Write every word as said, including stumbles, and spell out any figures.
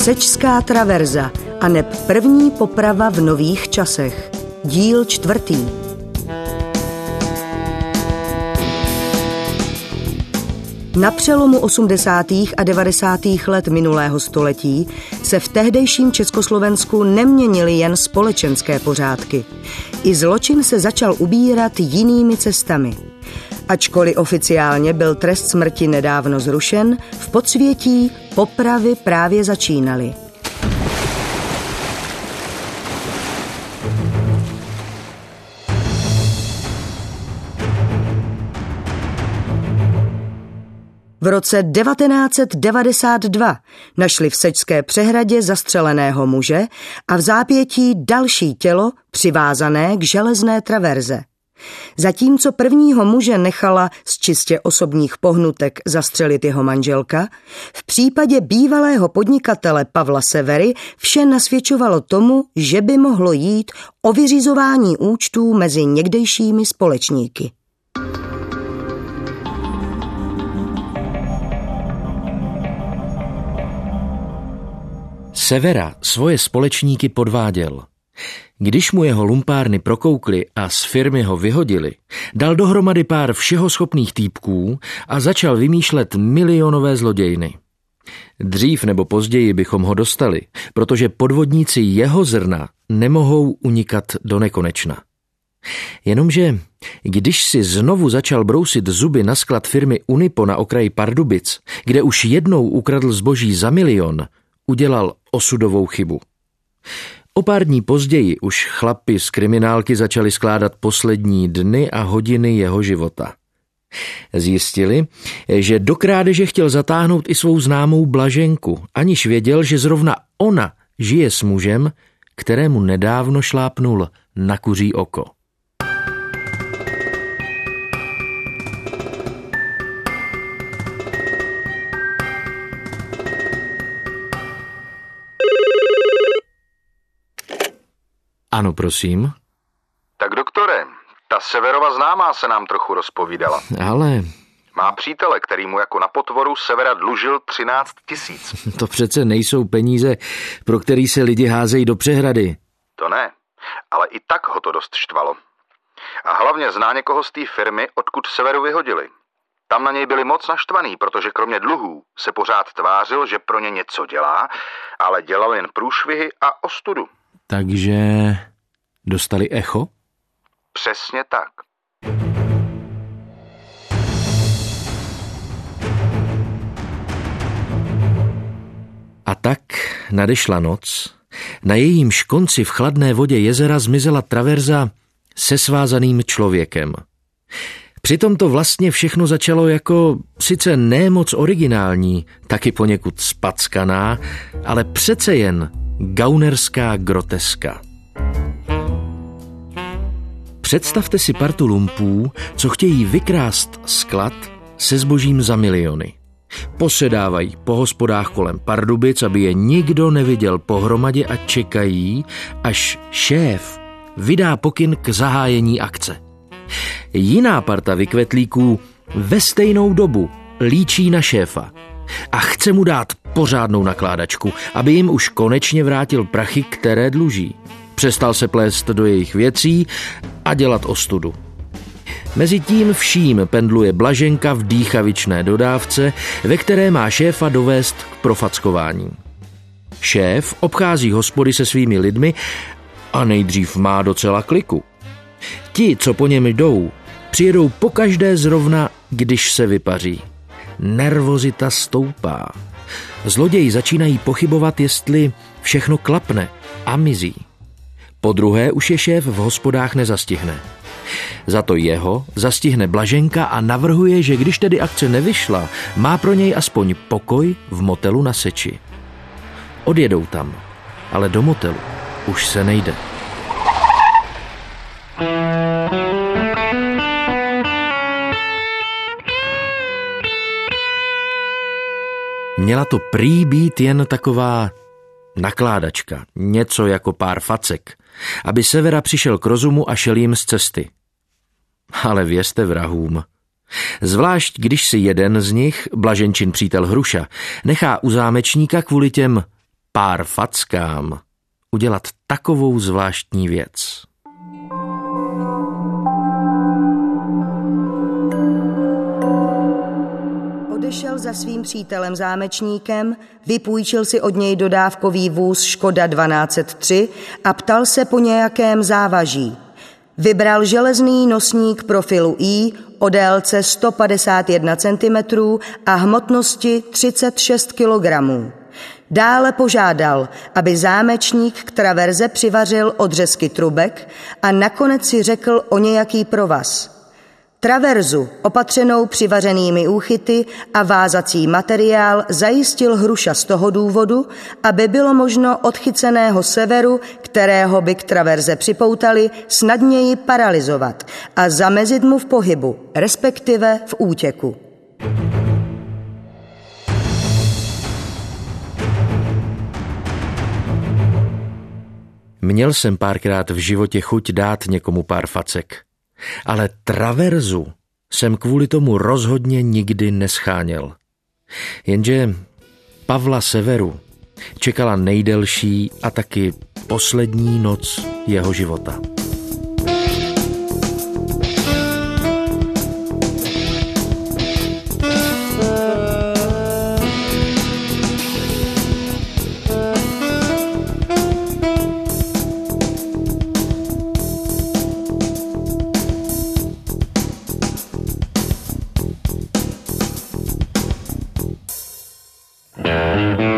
Sečská traverza aneb první poprava v nových časech. Díl čtvrtý. Na přelomu osmdesátých a devadesátých let minulého století se v tehdejším Československu neměnily jen společenské pořádky. I zločin se začal ubírat jinými cestami. Ačkoliv oficiálně byl trest smrti nedávno zrušen, v podsvětí popravy právě začínaly. V roce devatenáct set devadesát dva našli v Sečské přehradě zastřeleného muže a v zápětí další tělo přivázané k železné traverze. Zatímco prvního muže nechala z čistě osobních pohnutek zastřelit jeho manželka, v případě bývalého podnikatele Pavla Severy vše nasvědčovalo tomu, že by mohlo jít o vyřizování účtů mezi někdejšími společníky. Severa svoje společníky podváděl. Když mu jeho lumpárny prokoukli a z firmy ho vyhodili, dal dohromady pár všeho schopných týpků a začal vymýšlet milionové zlodějny. Dřív nebo později bychom ho dostali, protože podvodníci jeho zrna nemohou unikat do nekonečna. Jenomže když si znovu začal brousit zuby na sklad firmy Unipo na okraji Pardubic, kde už jednou ukradl zboží za milion, udělal osudovou chybu. O pár dní později už chlapi z kriminálky začali skládat poslední dny a hodiny jeho života. Zjistili, že do krádeže chtěl zatáhnout i svou známou Blaženku, aniž věděl, že zrovna ona žije s mužem, kterému nedávno šlápnul na kuří oko. Ano, prosím. Tak doktore, ta Severova známá se nám trochu rozpovídala. Ale... Má přítele, který mu jako na potvoru Severa dlužil třináct tisíc. To přece nejsou peníze, pro který se lidi házejí do přehrady. To ne, ale i tak ho to dost štvalo. A hlavně zná někoho z té firmy, odkud Severu vyhodili. Tam na něj byli moc naštvaný, protože kromě dluhů se pořád tvářil, že pro ně něco dělá, ale dělal jen průšvihy a ostudu. Takže dostali echo? Přesně tak. A tak nadešla noc. Na jejímž konci v chladné vodě jezera zmizela traverza se svázaným člověkem. Přitom to vlastně všechno začalo jako sice ne moc originální, taky poněkud spackaná, ale přece jen gaunerská groteska. Představte si partu lumpů, co chtějí vykrást sklad se zbožím za miliony. Posedávají po hospodách kolem Pardubic, aby je nikdo neviděl pohromadě a čekají, až šéf vydá pokyn k zahájení akce. Jiná parta vykvetlíků ve stejnou dobu líčí na šéfa a chce mu dát pořádnou nakládačku, aby jim už konečně vrátil prachy, které dluží. Přestal se plést do jejich věcí a dělat ostudu. Mezitím vším pendluje Blaženka v dýchavičné dodávce, ve které má šéfa dovést k profackování. Šéf obchází hospody se svými lidmi a nejdřív má docela kliku. Ti, co po něm jdou, přijedou pokaždé zrovna, když se vypaří. Nervozita stoupá. Zloději začínají pochybovat, jestli všechno klapne a mizí. Po druhé už je šéf v hospodách nezastihne. Za to jeho zastihne Blaženka a navrhuje, že když tedy akce nevyšla, má pro něj aspoň pokoj v motelu na Seči. Odjedou tam, ale do motelu už se nejde. Měla to prý být jen taková nakládačka, něco jako pár facek, aby Severa přišel k rozumu a šel jim z cesty. Ale věřte vrahům. Zvlášť, když si jeden z nich, Blaženčin přítel Hruša, nechá u zámečníka kvůli těm pár fackám udělat takovou zvláštní věc. Odešel za svým přítelem zámečníkem, vypůjčil si od něj dodávkový vůz Škoda dvanáct set tři a ptal se po nějakém závaží. Vybral železný nosník profilu I o délce sto padesát jedna centimetrů a hmotnosti třicet šest kilogramů. Dále požádal, aby zámečník k traverze přivařil odřezky trubek a nakonec si řekl o nějaký provaz. Traverzu, opatřenou přivařenými úchyty a vázací materiál, zajistil Hruša z toho důvodu, aby bylo možno odchyceného severu, kterého by k traverze připoutali, snadněji paralyzovat a zamezit mu v pohybu, respektive v útěku. Měl jsem párkrát v životě chuť dát někomu pár facek, ale traverzu jsem kvůli tomu rozhodně nikdy nescháněl. Jenže Pavla Severu čekala nejdelší a taky poslední noc jeho života. Mm-hmm.